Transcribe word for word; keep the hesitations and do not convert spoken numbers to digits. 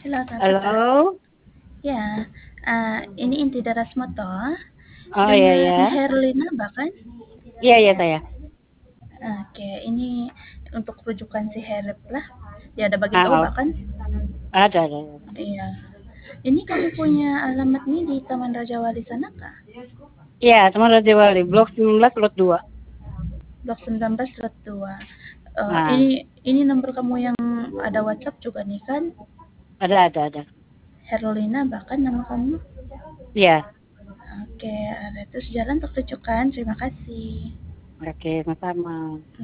Halo, selamat petang. Halo. Ya, eee, ini inti Daras Moto Oh, iya dengan iya. Herlina bukan? Iya iya, saya. Oke, ini untuk rujukan si Herep lah. Ya, ada bagi tahu Ah, bahkan? ada ada ada. Iya. Ini kamu punya alamat nih di Taman Raja Wali sana kah? Iya, Taman Raja Wali, Blok sembilan belas lot dua. Blok sembilan belas lot dua. Eee, Nah, ini ini nomor kamu yang ada WhatsApp juga nih kan? ada ada ada. Herlina bahkan nama kamu? Iya. Oke, ada terus jalan tertuju kan? Terima kasih. Oke, sama-sama.